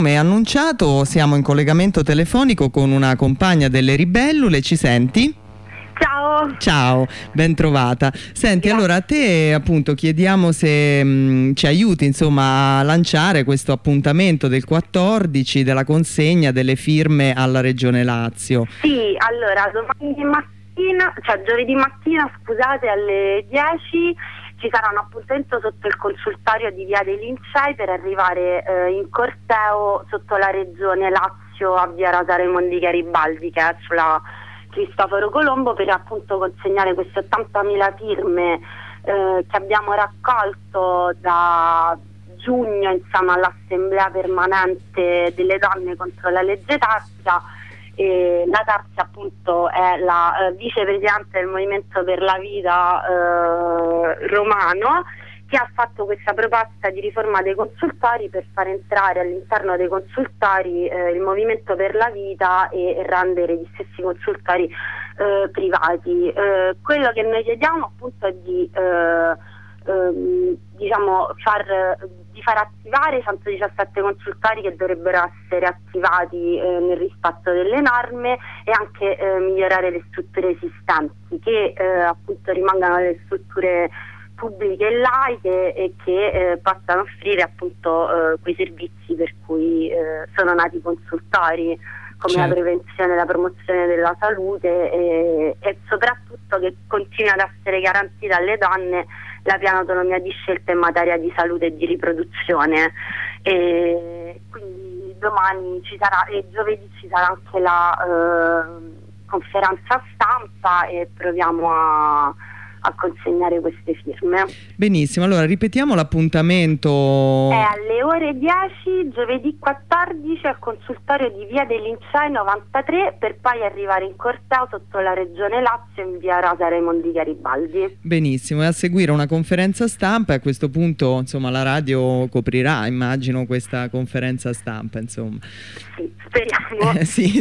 Come annunciato, siamo in collegamento telefonico con una compagna delle Ribellule. Ci senti? Ciao. Ciao, ben trovata. Senti, Grazie. allora a te appunto chiediamo se ci aiuti insomma a lanciare questo appuntamento del 14 della consegna delle firme alla Regione Lazio. Sì, allora giovedì mattina, scusate, alle 10 ci sarà un appuntamento sotto il consultorio di Via dei Lincei per arrivare in corteo sotto la Regione Lazio a Via Rosa Raimondi Garibaldi, che è sulla Cristoforo Colombo, per appunto consegnare queste 80.000 firme che abbiamo raccolto da giugno insieme all'Assemblea Permanente delle Donne contro la legge Tarzia. E la Tarzia appunto è la vicepresidente del Movimento per la Vita romano, che ha fatto questa proposta di riforma dei consultori per far entrare all'interno dei consultori il Movimento per la Vita e rendere gli stessi consultori privati. Quello che noi chiediamo appunto è di far attivare i 117 consultori che dovrebbero essere attivati nel rispetto delle norme, e anche migliorare le strutture esistenti, che appunto rimangano le strutture pubbliche e laiche e che possano offrire appunto quei servizi per cui sono nati i consultori, come la prevenzione e la promozione della salute, e soprattutto che continui ad essere garantita alle donne la piena autonomia di scelta in materia di salute e di riproduzione. E quindi domani ci sarà, e giovedì ci sarà anche la conferenza stampa, e proviamo a consegnare queste firme. Benissimo, allora ripetiamo l'appuntamento. È alle ore 10, giovedì 14, al consultorio di Via dei Lincei 93, per poi arrivare in corteo sotto la Regione Lazio in Via Rosa Raimondi Garibaldi. Benissimo, e a seguire una conferenza stampa, e a questo punto insomma la radio coprirà, immagino, questa conferenza stampa, insomma. Sì, speriamo. Sì.